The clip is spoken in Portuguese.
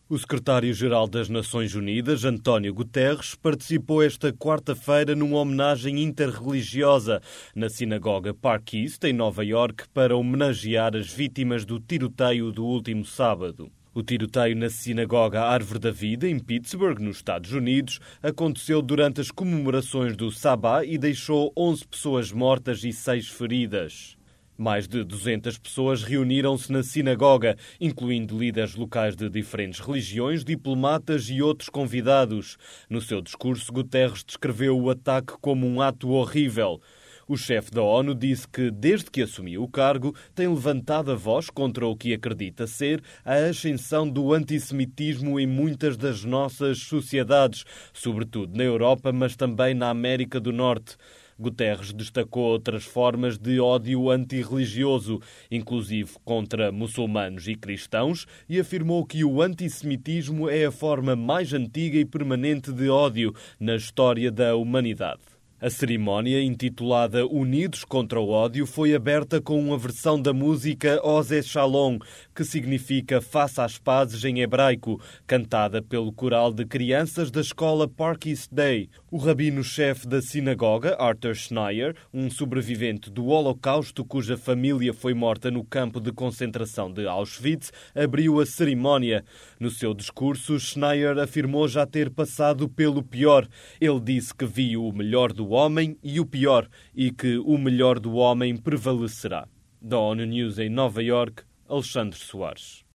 O secretário-geral das Nações Unidas, António Guterres, participou esta quarta-feira numa homenagem interreligiosa na sinagoga Park East, em Nova Iorque, para homenagear as vítimas do tiroteio do último sábado. O tiroteio na sinagoga Árvore da Vida, em Pittsburgh, nos Estados Unidos, aconteceu durante as comemorações do Sabá e deixou 11 pessoas mortas e 6 feridas. Mais de 200 pessoas reuniram-se na sinagoga, incluindo líderes locais de diferentes religiões, diplomatas e outros convidados. No seu discurso, Guterres descreveu o ataque como um ato horrível. O chefe da ONU disse que, desde que assumiu o cargo, tem levantado a voz contra o que acredita ser a ascensão do antissemitismo em muitas das nossas sociedades, sobretudo na Europa, mas também na América do Norte. Guterres destacou outras formas de ódio antirreligioso, inclusive contra muçulmanos e cristãos, e afirmou que o antissemitismo é a forma mais antiga e permanente de ódio na história da humanidade. A cerimónia, intitulada Unidos contra o Ódio, foi aberta com uma versão da música Ozé Shalom, que significa Faça as Pazes em hebraico, cantada pelo coral de crianças da escola Park East Day. O rabino-chefe da sinagoga, Arthur Schneier, um sobrevivente do Holocausto cuja família foi morta no campo de concentração de Auschwitz, abriu a cerimónia. No seu discurso, Schneier afirmou já ter passado pelo pior. Ele disse que viu o melhor do homem e o pior, e que o melhor do homem prevalecerá. Da ONU News em Nova Iorque, Alexandre Soares.